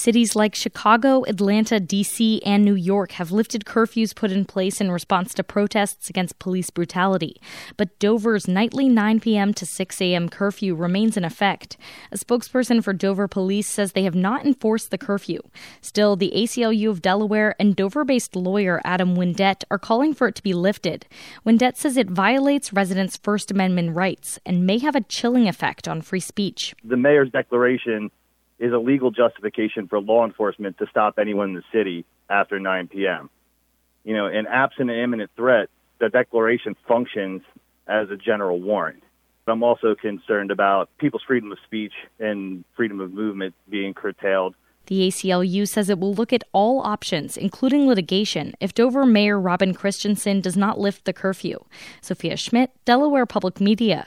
Cities like Chicago, Atlanta, D.C., and New York have lifted curfews put in place in response to protests against police brutality. But Dover's nightly 9 p.m. to 6 a.m. curfew remains in effect. A spokesperson for Dover Police says they have not enforced the curfew. Still, the ACLU of Delaware and Dover-based lawyer Adam Windett are calling for it to be lifted. Windett says it violates residents' First Amendment rights and may have a chilling effect on free speech. The mayor's declaration is a legal justification for law enforcement to stop anyone in the city after 9 p.m. And absent an imminent threat, the declaration functions as a general warrant. I'm also concerned about people's freedom of speech and freedom of movement being curtailed. The ACLU says it will look at all options, including litigation, if Dover Mayor Robin Christensen does not lift the curfew. Sophia Schmidt, Delaware Public Media.